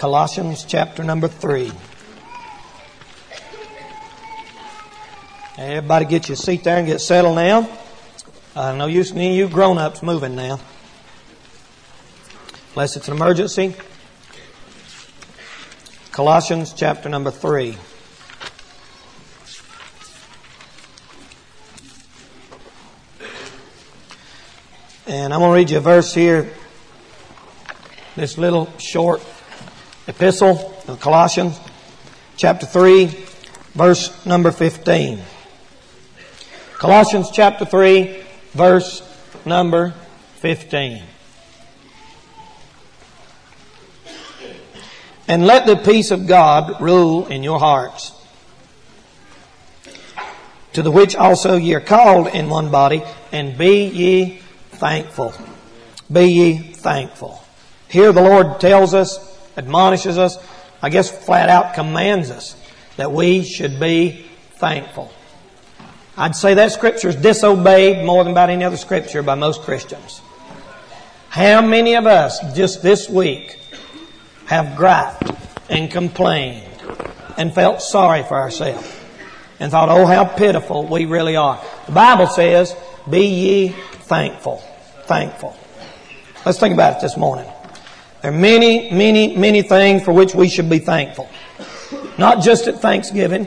Colossians chapter number 3. Everybody get your seat there and get settled now. No use in any of you grown-ups moving now. Unless it's an emergency. Colossians chapter number 3. And I'm going to read you a verse here. This little short epistle of Colossians chapter 3, verse number 15. Colossians chapter 3, verse number 15. And let the peace of God rule in your hearts, to the which also ye are called in one body, and be ye thankful. Be ye thankful. Here the Lord tells us, admonishes us, I guess flat out commands us that we should be thankful. I'd say that scripture is disobeyed more than about any other scripture by most Christians. How many of us just this week have griped and complained and felt sorry for ourselves and thought, oh, how pitiful we really are? The Bible says, be ye thankful. Thankful. Let's think about it this morning. There are many, many, many things for which we should be thankful. Not just at Thanksgiving.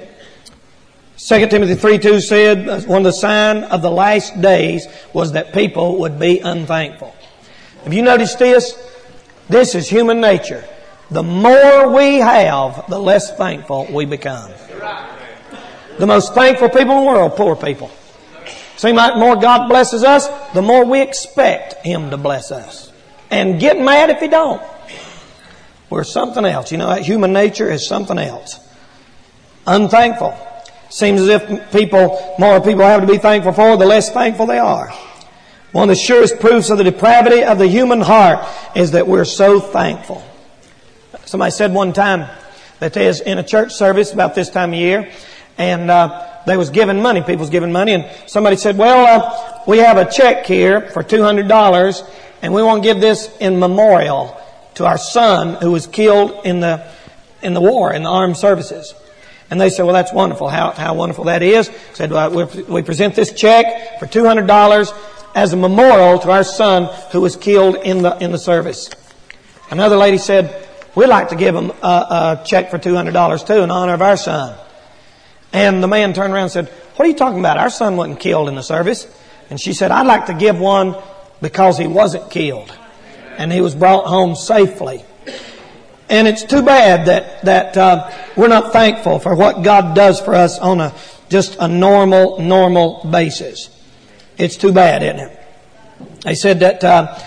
2 Timothy 3:2 said one of the signs of the last days was that people would be unthankful. Have you noticed this? This is human nature. The more we have, the less thankful we become. The most thankful people in the world, poor people. Seems like the more God blesses us, the more we expect Him to bless us. And get mad if He don't. We're something else. You know, that human nature is something else. Unthankful. Seems as if more people have to be thankful for, the less thankful they are. One of the surest proofs of the depravity of the human heart is that we're so thankful. Somebody said one time that they was in a church service about this time of year, and they was giving money. People was giving money, and somebody said, well, we have a check here for $200, and we want to give this in memorial to our son who was killed in the war, in the armed services. And they said, well, that's wonderful. How wonderful that is. Said, we present this check for $200 as a memorial to our son who was killed in the service. Another lady said, we'd like to give him a check for $200 too in honor of our son. And the man turned around and said, what are you talking about? Our son wasn't killed in the service. And she said, I'd like to give one because he wasn't killed. And he was brought home safely. And it's too bad that we're not thankful for what God does for us on just a normal basis. It's too bad, isn't it? They said that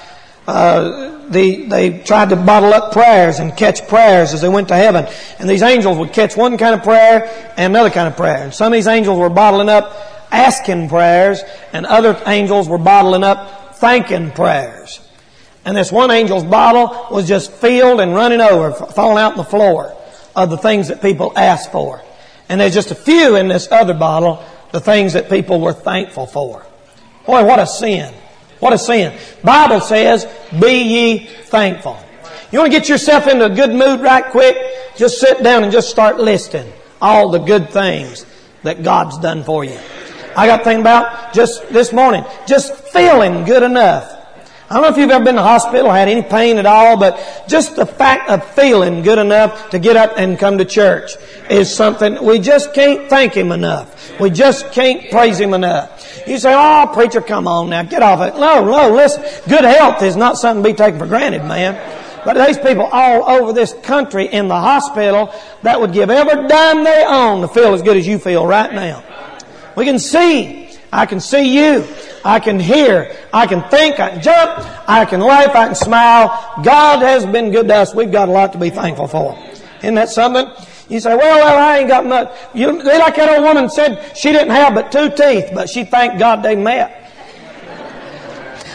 they tried to bottle up prayers and catch prayers as they went to heaven. And these angels would catch one kind of prayer and another kind of prayer. And some of these angels were bottling up asking prayers, and other angels were bottling up thanking prayers. And this one angel's bottle was just filled and running over, falling out on the floor of the things that people asked for. And there's just a few in this other bottle, the things that people were thankful for. Boy, what a sin. What a sin. Bible says, be ye thankful. You want to get yourself into a good mood right quick? Just sit down and just start listing all the good things that God's done for you. I got thinking about just this morning, just feeling good enough. I don't know if you've ever been to the hospital, had any pain at all, but just the fact of feeling good enough to get up and come to church is something we just can't thank Him enough. We just can't praise Him enough. You say, oh, preacher, come on now, get off it. No, listen. Good health is not something to be taken for granted, man. But there's people all over this country in the hospital that would give every dime they own to feel as good as you feel right now. We can see. I can see you. I can hear. I can think. I can jump. I can laugh. I can smile. God has been good to us. We've got a lot to be thankful for. Isn't that something? You say, well, I ain't got much. Like that old woman said, she didn't have but 2 teeth, but she thanked God they met.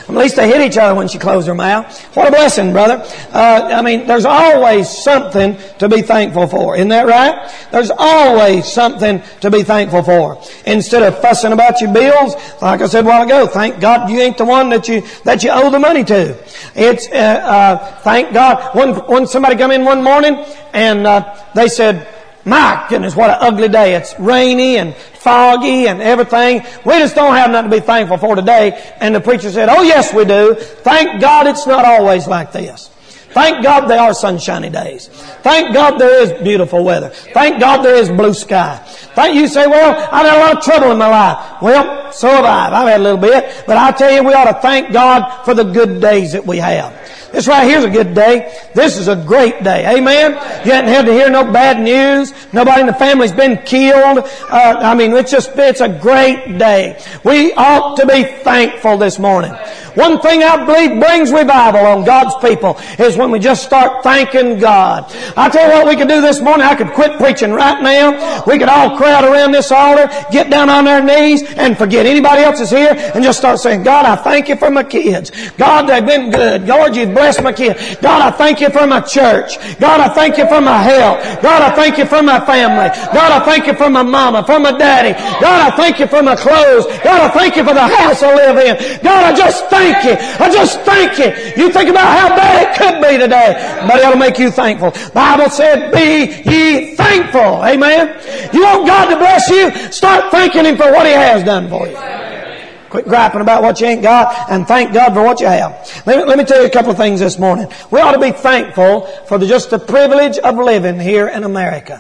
At least they hit each other when she closed her mouth. What a blessing, brother. There's always something to be thankful for. Isn't that right? There's always something to be thankful for. Instead of fussing about your bills, like I said a while ago, thank God you ain't the one that you owe the money to. It's, thank God. When somebody come in one morning and, they said, my goodness, what an ugly day. It's rainy and foggy and everything. We just don't have nothing to be thankful for today. And the preacher said, oh yes we do. Thank God it's not always like this. Thank God there are sunshiny days. Thank God there is beautiful weather. Thank God there is blue sky. You say, well, I've had a lot of trouble in my life. Well, so have I. I've had a little bit. But I tell you, we ought to thank God for the good days that we have. This right here's a good day. This is a great day. Amen? You haven't had to hear no bad news. Nobody in the family's been killed. It's a great day. We ought to be thankful this morning. One thing I believe brings revival on God's people is when we just start thanking God. I tell you what we could do this morning. I could quit preaching right now. We could all crowd around this altar, get down on our knees, and forget anybody else is here, and just start saying, God, I thank you for my kids. God, they've been good. Lord, you've blessed my kids. God, I thank you for my church. God, I thank you for my health. God, I thank you for my family. God, I thank you for my mama, for my daddy. God, I thank you for my clothes. God, I thank you for the house I live in. God, I just thank you. I just thank you. You think about how bad it could be today, but it'll make you thankful. The Bible said, be ye thankful. Amen. You want God to bless you? Start thanking Him for what He has done for you. Quit griping about what you ain't got and thank God for what you have. Let me tell you a couple of things this morning. We ought to be thankful for just the privilege of living here in America.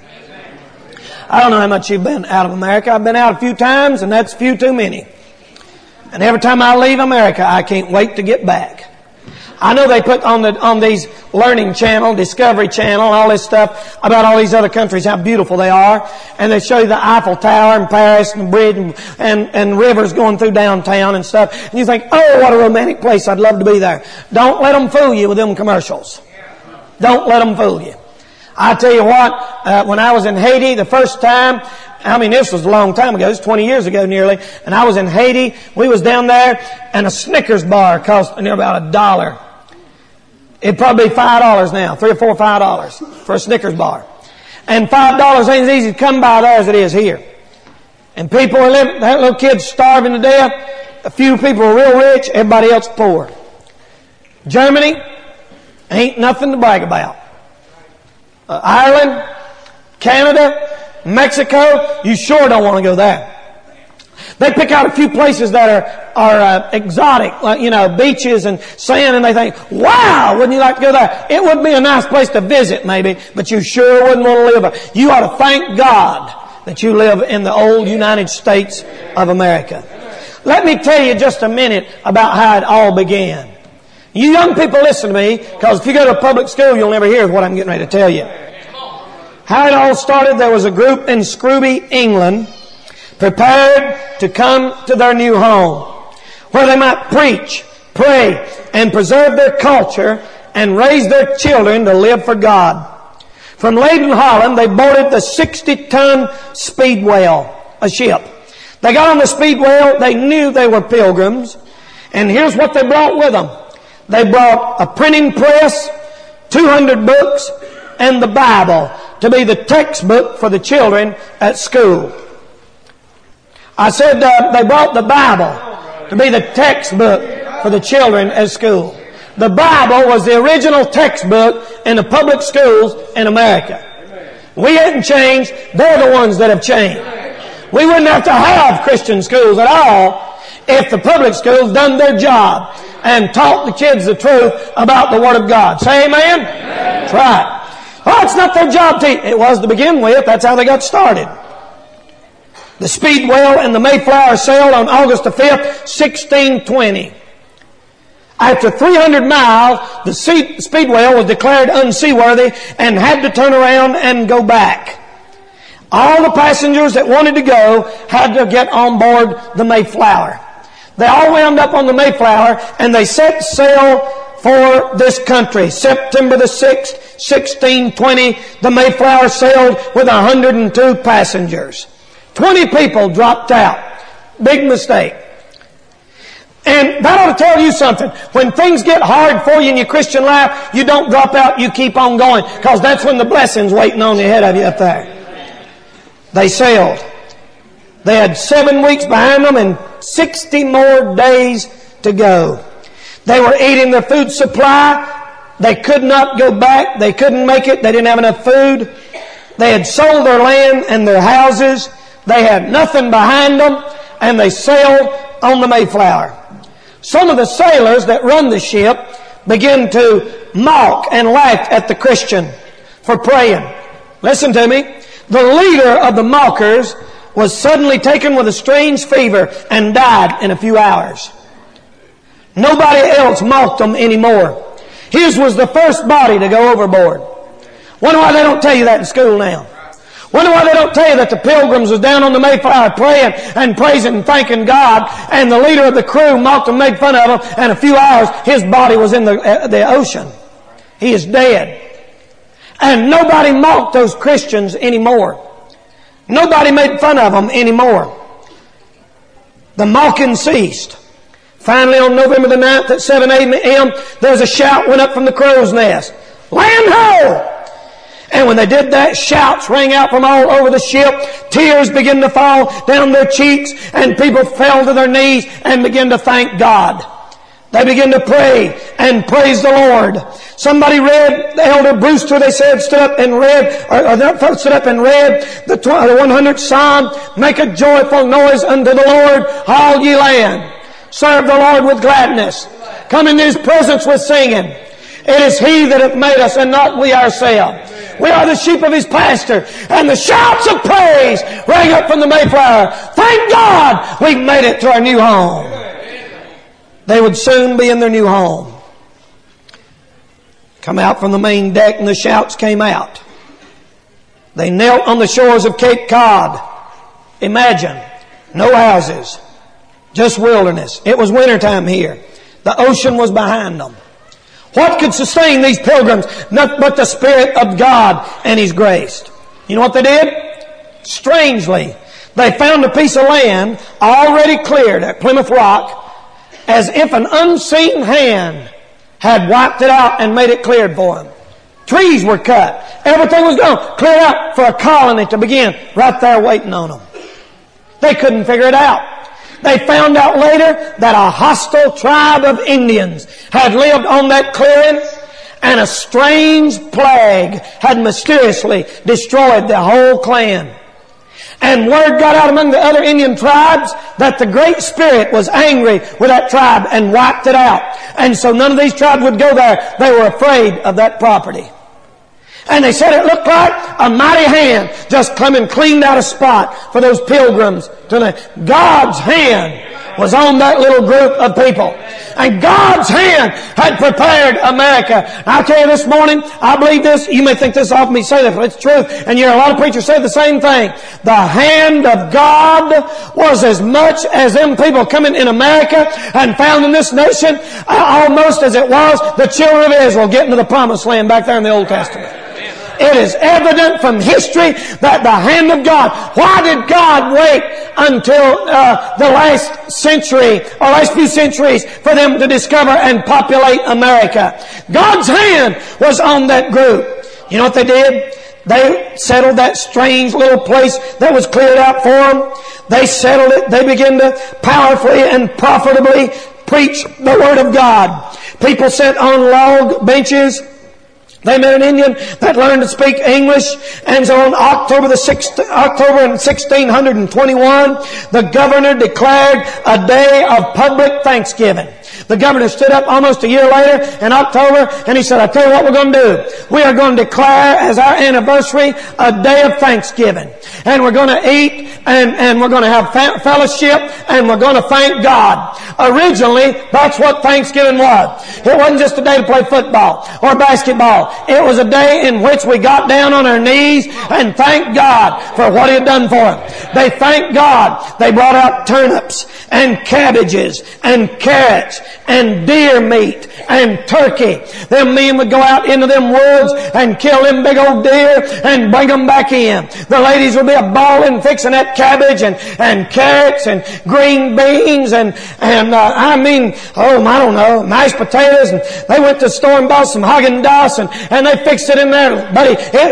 I don't know how much you've been out of America. I've been out a few times, and that's few too many. And every time I leave America, I can't wait to get back. I know they put on these Learning Channel, Discovery Channel, all this stuff about all these other countries, how beautiful they are. And they show you the Eiffel Tower in Paris and the bridge and rivers going through downtown and stuff. And you think, oh, what a romantic place. I'd love to be there. Don't let them fool you with them commercials. Don't let them fool you. I tell you what, when I was in Haiti the first time, this was a long time ago. This was 20 years ago nearly. And I was in Haiti. We was down there, and a Snickers bar cost near about $1. It'd probably be $5 now. $3 or $4 or $5 for a Snickers bar. And $5 ain't as easy to come by there as it is here. And people are living, that little kids starving to death. A few people are real rich, everybody else poor. Germany ain't nothing to brag about. Ireland, Canada, Mexico, you sure don't want to go there. They pick out a few places that are exotic, like, beaches and sand, and they think, wow, wouldn't you like to go there? It would be a nice place to visit maybe, but you sure wouldn't want to live there. You ought to thank God that you live in the old United States of America. Let me tell you just a minute about how it all began. You young people listen to me, because if you go to a public school, you'll never hear what I'm getting ready to tell you. How it all started, there was a group in Scrooby, England, prepared to come to their new home, where they might preach, pray, and preserve their culture and raise their children to live for God. From Leyden, Holland, they boarded the 60-ton Speedwell, a ship. They got on the Speedwell, they knew they were pilgrims, and here's what they brought with them. They brought a printing press, 200 books, and the Bible to be the textbook for the children at school. I said they brought the Bible to be the textbook for the children at school. The Bible was the original textbook in the public schools in America. We hadn't changed. They're the ones that have changed. We wouldn't have to have Christian schools at all if the public schools done their job and taught the kids the truth about the Word of God. Say amen? That's right. Oh, it's not their job to teach. It was to begin with. That's how they got started. The Speedwell and the Mayflower sailed on August the 5th, 1620. After 300 miles, the Speedwell was declared unseaworthy and had to turn around and go back. All the passengers that wanted to go had to get on board the Mayflower. They all wound up on the Mayflower and they set sail for this country. September the 6th, 1620, the Mayflower sailed with 102 passengers. 20 people dropped out. Big mistake. And that ought to tell you something. When things get hard for you in your Christian life, you don't drop out, you keep on going. Because that's when the blessing's waiting on the head of you up there. They sailed. They had 7 weeks behind them and 60 more days to go. They were eating their food supply. They could not go back. They couldn't make it. They didn't have enough food. They had sold their land and their houses. They had nothing behind them. And they sailed on the Mayflower. Some of the sailors that run the ship began to mock and laugh at the Christian for praying. Listen to me. The leader of the mockers was suddenly taken with a strange fever and died in a few hours. Nobody else mocked them anymore. His was the first body to go overboard. Wonder why they don't tell you that in school now. Wonder why they don't tell you that the Pilgrims was down on the Mayflower praying and praising and thanking God, and the leader of the crew mocked and made fun of him, and in a few hours his body was in the ocean. He is dead. And nobody mocked those Christians anymore. Nobody made fun of them anymore. The mocking ceased. Finally, on November the 9th at 7 a.m., there's a shout went up from the crow's nest. Land ho! And when they did that, shouts rang out from all over the ship. Tears began to fall down their cheeks, and people fell to their knees and began to thank God. They began to pray and praise the Lord. Somebody read, Elder Brewster, they said, stood up and read the 100th Psalm. Make a joyful noise unto the Lord, all ye land. Serve the Lord with gladness. Come into His presence with singing. It is He that hath made us, and not we ourselves. We are the sheep of His pasture. And the shouts of praise rang up from the Mayflower. Thank God we've made it to our new home. They would soon be in their new home. Come out from the main deck, and the shouts came out. They knelt on the shores of Cape Cod. Imagine, no houses, just wilderness. It was wintertime here. The ocean was behind them. What could sustain these pilgrims? Nothing but the Spirit of God and His grace. You know what they did? Strangely, they found a piece of land already cleared at Plymouth Rock, as if an unseen hand had wiped it out and made it cleared for them. Trees were cut. Everything was gone. Cleared out for a colony to begin right there waiting on them. They couldn't figure it out. They found out later that a hostile tribe of Indians had lived on that clearing, and a strange plague had mysteriously destroyed the whole clan. And word got out among the other Indian tribes that the Great Spirit was angry with that tribe and wiped it out. And so none of these tribes would go there. They were afraid of that property. And they said it looked like a mighty hand just come and cleaned out a spot for those pilgrims to live. God's hand was on that little group of people. And God's hand had prepared America. I'll tell you this morning, I believe this. You may think this off me say that, but it's true. And you hear a lot of preachers say the same thing. The hand of God was as much as them people coming in America and founding this nation, almost as it was the children of Israel getting to the promised land back there in the Old Testament. It is evident from history that the hand of God. Why did God wait until the last century or last few centuries for them to discover and populate America? God's hand was on that group. You know what they did? They settled that strange little place that was cleared out for them. They settled it. They began to powerfully and profitably preach the Word of God. People sat on log benches. They met an Indian that learned to speak English, and so on October in 1621, the governor declared a day of public thanksgiving. The governor stood up almost a year later in October, and he said, I tell you what we're going to do. We are going to declare as our anniversary a day of thanksgiving. And we're going to eat, and we're going to have fellowship, and we're going to thank God. Originally, that's what Thanksgiving was. It wasn't just a day to play football or basketball. It was a day in which we got down on our knees and thanked God for what He had done for them. They thanked God. They brought out turnips and cabbages and carrots and deer meat and turkey. Them men would go out into them woods and kill them big old deer and bring them back in. The ladies would be a-balling, fixing that cabbage and carrots and green beans and I don't know, mashed potatoes. And they went to the store and bought some Haagen-Dazs and they fixed it in there. Buddy,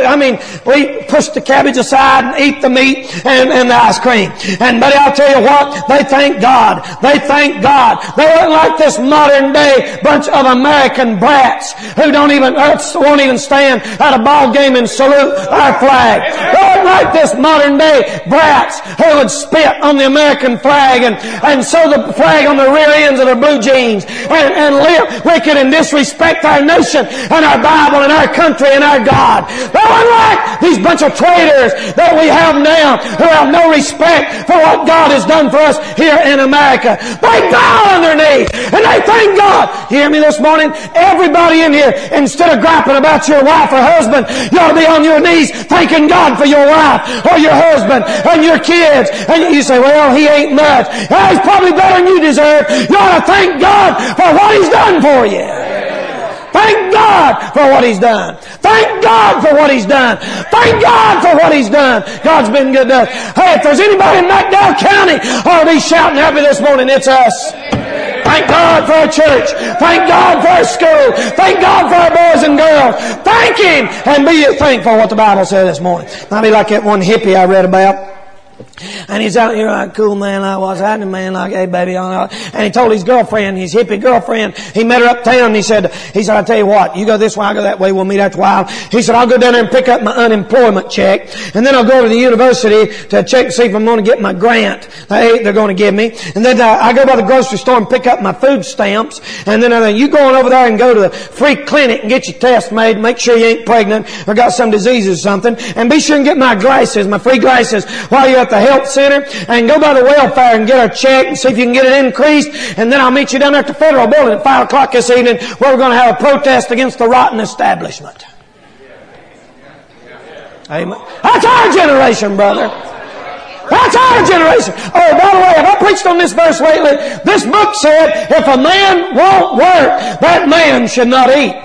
we pushed the cabbage aside and eat the meat and the ice cream. And buddy, I'll tell you what, they thank God. They thank God. They weren't like this modern day bunch of American brats who won't even stand at a ball game and salute our flag. They weren't like this modern day brats who would spit on the American flag and sew the flag on the rear ends of their blue jeans and live wicked and disrespect our nation and our Bible and our country and our God. They weren't like these bunch of traitors that we have now who have no respect for what God has done for us here in America. They bow on their knees and they thank God. You hear me this morning? Everybody in here, instead of griping about your wife or husband, you ought to be on your knees thanking God for your wife or your husband and your kids. And you say, well, he ain't much. Well, he's probably better than you deserve. You ought to thank God for what He's done for you. Thank God for what He's done. Thank God for what He's done. Thank God for what He's done. God's been good to us. Hey, if there's anybody in McDowell County ought to be shouting happy this morning, it's us. Thank God for our church. Thank God for our school. Thank God for our boys and girls. Thank Him and be thankful for what the Bible said this morning. I'll be like that one hippie I read about. And he's out here like, cool man, like, what's happening, man? Like, hey, baby. And he told his girlfriend, his hippie girlfriend, he met her uptown and he said, I tell you what, you go this way, I go that way, we'll meet after a while. He said, I'll go down there and pick up my unemployment check. And then I'll go to the university to check and see if I'm going to get my grant they're going to give me. And then I go by the grocery store and pick up my food stamps. And then you go on over there and go to the free clinic and get your test made, make sure you ain't pregnant or got some diseases or something. And be sure and get my glasses, my free glasses, while you're at the health center, and go by the welfare and get our check and see if you can get it increased. And then I'll meet you down there at the Federal Building at 5 o'clock this evening where we're going to have a protest against the rotten establishment. Amen. That's our generation, brother. That's our generation. Oh, by the way, have I preached on this verse lately? This book said, if a man won't work, that man should not eat.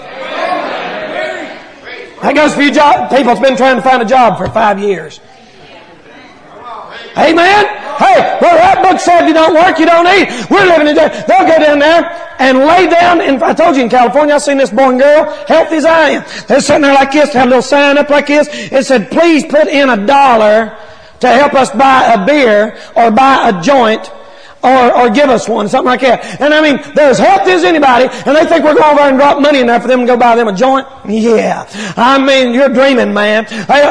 That goes for you people that's been trying to find a job for 5 years. Amen? Hey, well, that book said you don't work, you don't eat. We're living in there. They'll go down there and lay down. I told you in California, I seen this boy and girl, healthy as I am. They're sitting there like this, had a little sign up like this. It said, please put in $1 to help us buy a beer or buy a joint or give us one, something like that. And I mean, they're as healthy as anybody, and they think we're going over and drop money in there for them to go buy them a joint? Yeah. I mean, you're dreaming, man.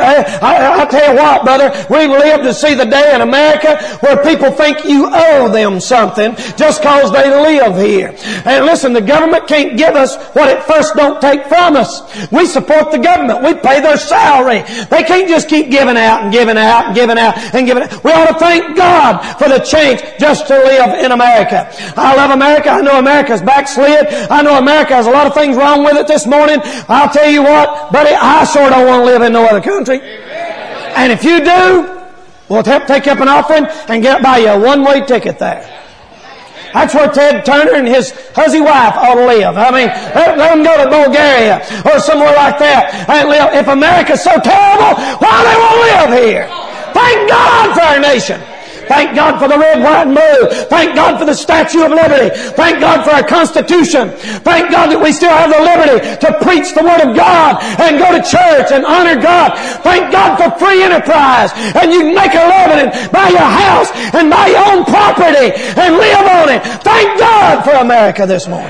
I tell you what, brother, we live to see the day in America where people think you owe them something just cause they live here. And listen, the government can't give us what it first don't take from us. We support the government. We pay their salary. They can't just keep giving out and giving out and giving out and giving out. We ought to thank God for the change just to live in America. I love America. I know America's backslid. I know America has a lot of things wrong with it this morning. I'll tell you what, buddy, I sure don't want to live in no other country. And if you do, we'll take up an offering and buy you a one-way ticket there. That's where Ted Turner and his huszy wife ought to live. I mean, let them go to Bulgaria or somewhere like that and live. If America's so terrible, why they won't live here? Thank God for our nation. Thank God for the red, white, and blue. Thank God for the Statue of Liberty. Thank God for our Constitution. Thank God that we still have the liberty to preach the Word of God and go to church and honor God. Thank God for free enterprise. And you can make a living and buy your house and buy your own property and live on it. Thank God for America this morning.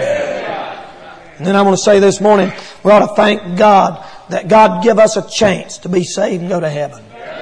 And then I want to say this morning, we ought to thank God that God give us a chance to be saved and go to heaven.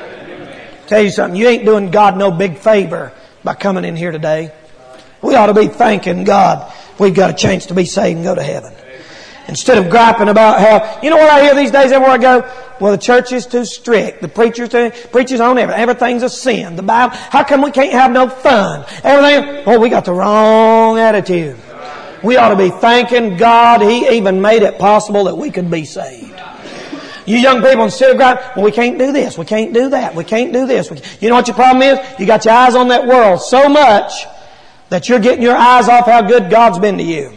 Tell you something, you ain't doing God no big favor by coming in here today. We ought to be thanking God we've got a chance to be saved and go to heaven. Instead of griping about how, you know what I hear these days everywhere I go? Well, the church is too strict. The preachers on everything. Everything's a sin. The Bible, how come we can't have no fun? Everything, oh, we got the wrong attitude. We ought to be thanking God He even made it possible that we could be saved. You young people, instead of griping, well, we can't do this, we can't do that, we can't do this. You know what your problem is? You got your eyes on that world so much That you're getting your eyes off how good God's been to you.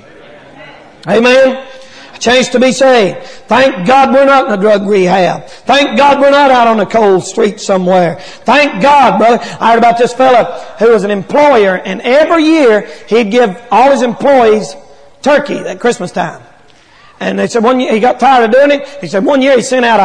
Amen. A chance to be saved. Thank God we're not in a drug rehab. Thank God we're not out on a cold street somewhere. Thank God, brother. I heard about this fella who was an employer, and every year he'd give all his employees turkey at Christmas time. And they said one year, he got tired of doing it. He said one year he sent out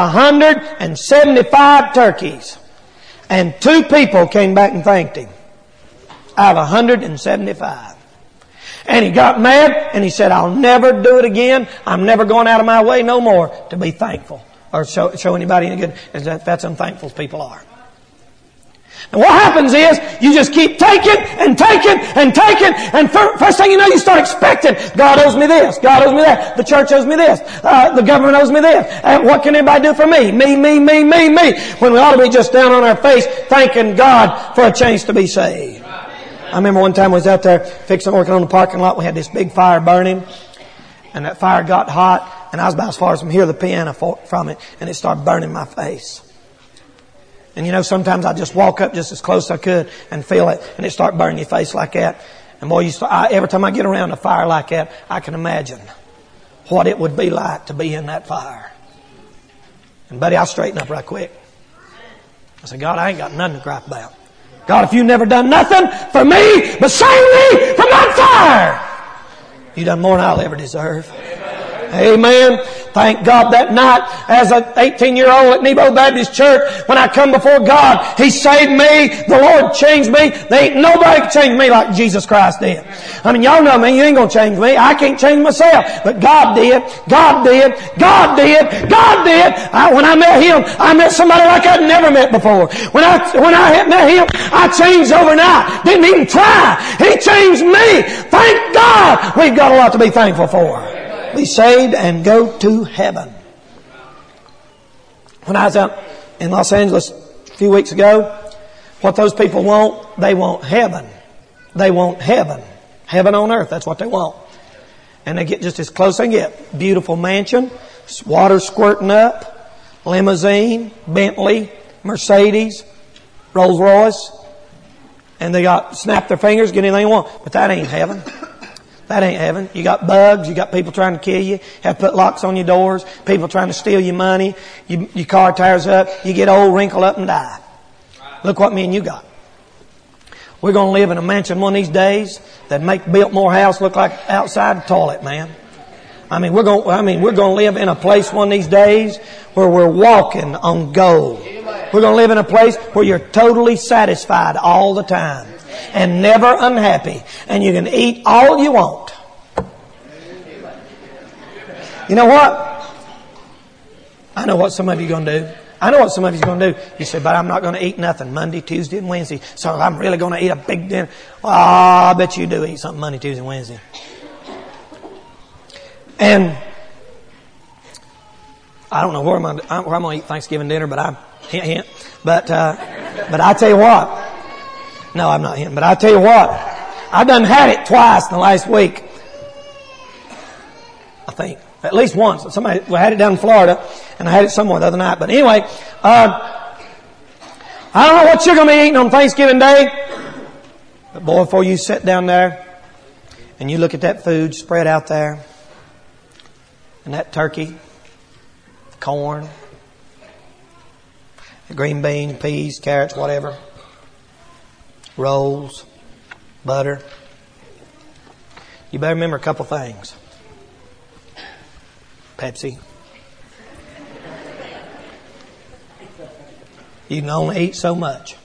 175 turkeys. And 2 people came back and thanked him out of 175. And he got mad and he said, I'll never do it again. I'm never going out of my way no more to be thankful or show anybody any good. That's unthankful as people are. And what happens is you just keep taking and taking and taking, and first thing you know you start expecting, God owes me this, God owes me that, the church owes me this, the government owes me this, what can anybody do for me? Me. When we ought to be just down on our face thanking God for a chance to be saved. I remember one time I was out there working on the parking lot. We had this big fire burning, and that fire got hot, and I was about as far as from here, the piano from it, and it started burning my face. And you know, sometimes I just walk up just as close as I could and feel it, and it start burning your face like that. And boy, every time I get around a fire like that, I can imagine what it would be like to be in that fire. And buddy, I straightened up right quick. I said, God, I ain't got nothing to gripe about. God, if you've never done nothing for me but save me from that fire, you've done more than I'll ever deserve. Amen. Thank God that night as an 18-year-old at Nebo Baptist Church, when I come before God, He saved me. The Lord changed me. There ain't nobody can change me like Jesus Christ did. I mean, y'all know me. You ain't going to change me. I can't change myself. But God did. God did. God did. God did. When I met Him, I met somebody like I'd never met before. When I met Him, I changed overnight. Didn't even try. He changed me. Thank God. We've got a lot to be thankful for. Be saved and go to heaven. When I was out in Los Angeles a few weeks ago, what those people want, they want heaven. They want heaven. Heaven on earth, that's what they want. And they get just as close as they get. Beautiful mansion, water squirting up, limousine, Bentley, Mercedes, Rolls Royce. And they got snap their fingers, get anything they want. But that ain't heaven. That ain't heaven. You got bugs. You got people trying to kill you. Have to put locks on your doors. People trying to steal your money. Your car tears up. You get old, wrinkle up, and die. Look what me and you got. We're going to live in a mansion one of these days that make Biltmore House look like outside the toilet, man. We're going to live in a place one of these days where we're walking on gold. We're going to live in a place where you're totally satisfied all the time. And never unhappy. And you can eat all you want. You know what? I know what some of you are going to do. I know what some of you are going to do. You say, but I'm not going to eat nothing Monday, Tuesday, and Wednesday. So I'm really going to eat a big dinner. Oh, I bet you do eat something Monday, Tuesday, and Wednesday. And I don't know where I'm going to eat Thanksgiving dinner, but But I tell you what. No, I'm not him. But I tell you what, I done had it twice in the last week. I think. At least once. Somebody had it down in Florida, and I had it somewhere the other night. But anyway, I don't know what you're going to be eating on Thanksgiving Day. But boy, before you sit down there and you look at that food spread out there, and that turkey, corn, green beans, peas, carrots, whatever, rolls, butter. You better remember a couple things. Pepsi. You can only eat so much.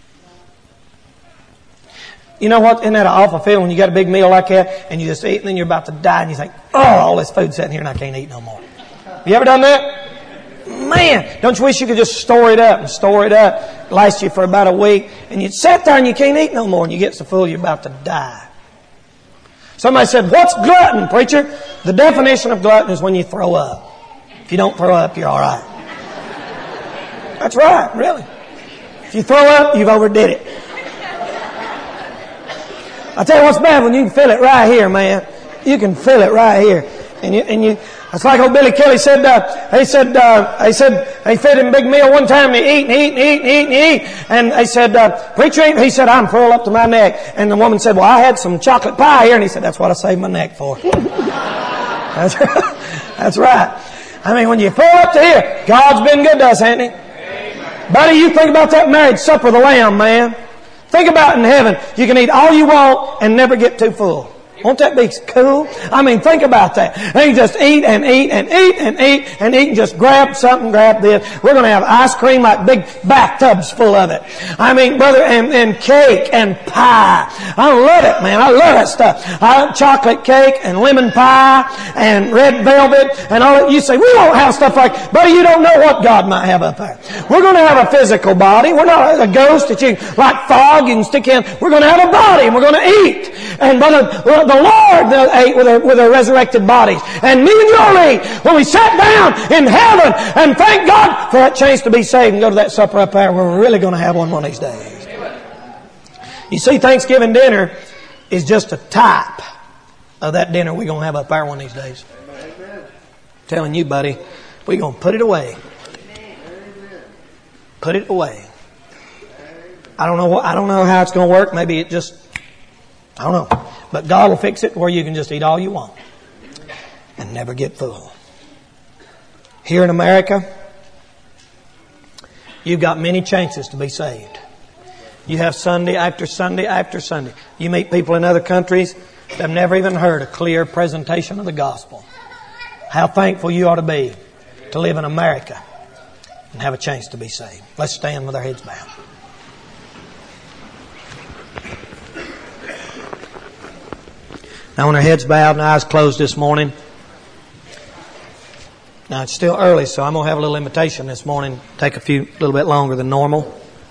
You know what? Isn't that an awful feeling when you got a big meal like that and you just eat and then you're about to die and you think, oh, all this food's sitting here and I can't eat no more. You ever done that? Man, don't you wish you could just store it up and store it up, last you for about a week, and you sit there and you can't eat no more and you get so full you're about to die. Somebody said, what's glutton, preacher? The definition of glutton is when you throw up. If you don't throw up, you're all right. That's right, really. If you throw up, you've overdid it. I tell you what's bad when you can feel it right here, man. You can feel it right here. And It's like old Billy Kelly said, he fed him a big meal one time, and he eat. And they said, preacher, he said, I'm full up to my neck. And the woman said, well, I had some chocolate pie here. And he said, that's what I saved my neck for. That's right. I mean, when you full up to here, God's been good to us, hasn't He? Amen. Buddy, you think about that marriage supper of the Lamb, man. Think about in heaven. You can eat all you want and never get too full. Won't that be cool? I mean, think about that. They can just eat and eat and eat and eat and eat and just grab something, grab this. We're going to have ice cream like big bathtubs full of it. I mean, brother, and cake and pie. I love it, man. I love that stuff. Chocolate cake and lemon pie and red velvet and all that. You say, we don't have stuff like that. Buddy, you don't know what God might have up there. We're going to have a physical body. We're not a ghost that you can, like fog, you can stick in. We're going to have a body and we're going to eat. And brother, the Lord ate with their resurrected bodies. And me and you'll eat when we sat down in heaven and thank God for that chance to be saved and go to that supper up there where we're really going to have one of these days. You see, Thanksgiving dinner is just a type of that dinner we're going to have up there one of these days. I'm telling you, buddy, we're going to put it away. Put it away. I don't know how it's going to work. Maybe it just, I don't know. But God will fix it where you can just eat all you want and never get full. Here in America, you've got many chances to be saved. You have Sunday after Sunday after Sunday. You meet people in other countries that have never even heard a clear presentation of the gospel. How thankful you ought to be to live in America and have a chance to be saved. Let's stand with our heads bowed. Now, when our heads bowed and eyes closed this morning, now it's still early, so I'm going to have a little invitation this morning. Take a little bit longer than normal.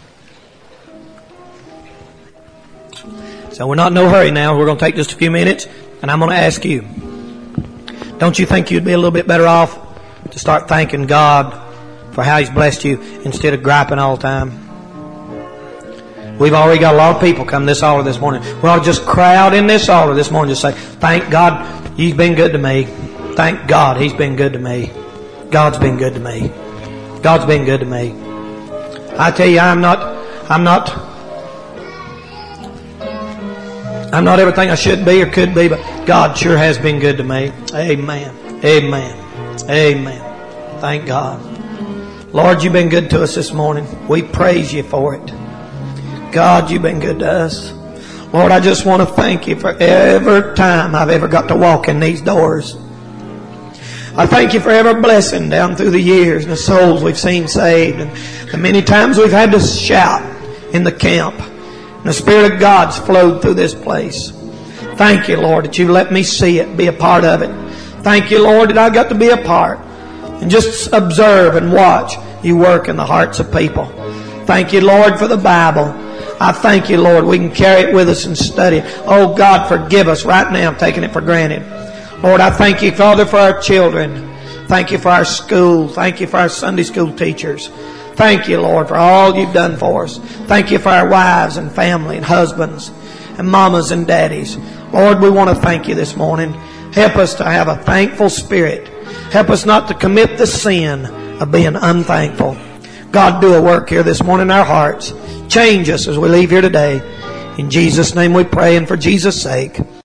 So we're not in no hurry now. We're going to take just a few minutes, and I'm going to ask you, don't you think you'd be a little bit better off to start thanking God for how He's blessed you instead of griping all the time? We've already got a lot of people come to this altar this morning. We ought to just crowd in this altar this morning. Just say, thank God He's been good to me. Thank God He's been good to me. God's been good to me. God's been good to me. I tell you, I'm not everything I should be or could be, but God sure has been good to me. Amen. Amen. Amen. Thank God. Lord, you've been good to us this morning. We praise you for it. God, you've been good to us. Lord, I just want to thank you for every time I've ever got to walk in these doors. I thank you for every blessing down through the years and the souls we've seen saved. And the many times we've had to shout in the camp. And the Spirit of God's flowed through this place. Thank you, Lord, that you let me see it, be a part of it. Thank you, Lord, that I got to be a part and just observe and watch you work in the hearts of people. Thank you, Lord, for the Bible. I thank you, Lord, we can carry it with us and study it. Oh, God, forgive us right now. I'm taking it for granted. Lord, I thank you, Father, for our children. Thank you for our school. Thank you for our Sunday school teachers. Thank you, Lord, for all you've done for us. Thank you for our wives and family and husbands and mamas and daddies. Lord, we want to thank you this morning. Help us to have a thankful spirit. Help us not to commit the sin of being unthankful. God, do a work here this morning in our hearts. Change us as we leave here today. In Jesus' name we pray and for Jesus' sake.